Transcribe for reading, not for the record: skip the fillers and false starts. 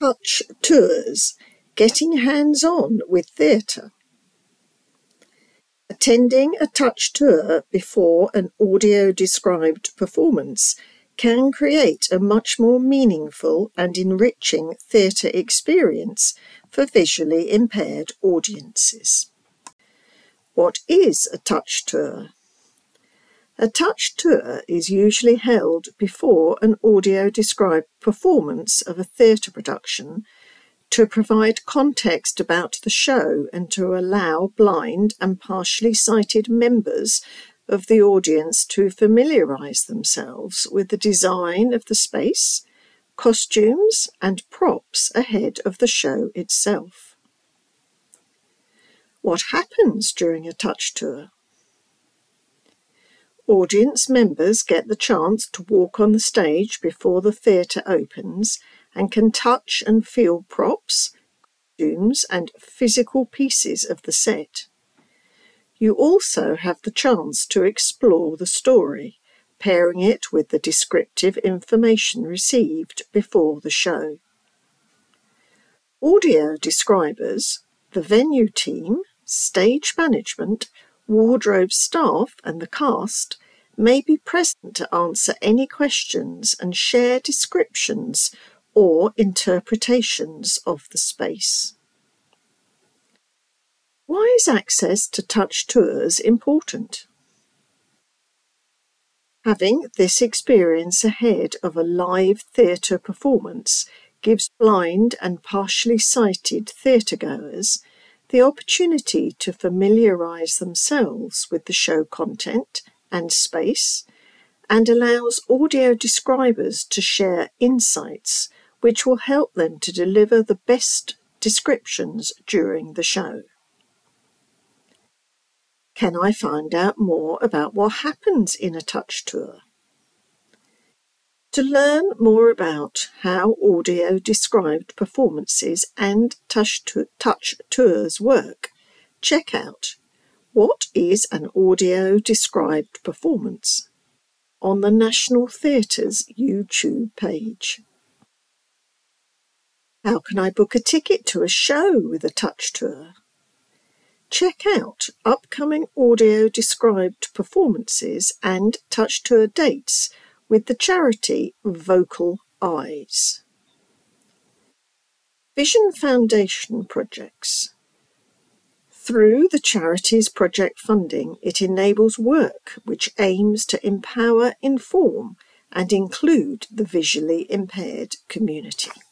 Touch tours, getting hands-on with theatre. Attending a touch tour before an audio-described performance can create a much more meaningful and enriching theatre experience for visually impaired audiences. What is a touch tour? A touch tour is usually held before an audio-described performance of a theatre production to provide context about the show and to allow blind and partially sighted members of the audience to familiarise themselves with the design of the space, costumes and props ahead of the show itself. What happens during a touch tour? Audience members get the chance to walk on the stage before the theatre opens and can touch and feel props, costumes and physical pieces of the set. You also have the chance to explore the story, pairing it with the descriptive information received before the show. Audio describers, the venue team, stage management, wardrobe staff and the cast may be present to answer any questions and share descriptions or interpretations of the space. Why is access to touch tours important? Having this experience ahead of a live theatre performance gives blind and partially sighted theatregoers the opportunity to familiarise themselves with the show content and space, and allows audio describers to share insights which will help them to deliver the best descriptions during the show. Can I find out more about what happens in a touch tour? To learn more about how audio-described performances and touch tours work, check out What is an audio-described performance? On the National Theatre's YouTube page. How can I book a ticket to a show with a touch tour? Check out upcoming audio-described performances and touch tour dates with the charity Vocal Eyes. Vision Foundation projects. Through the charity's project funding, it enables work which aims to empower, inform and include the visually impaired community.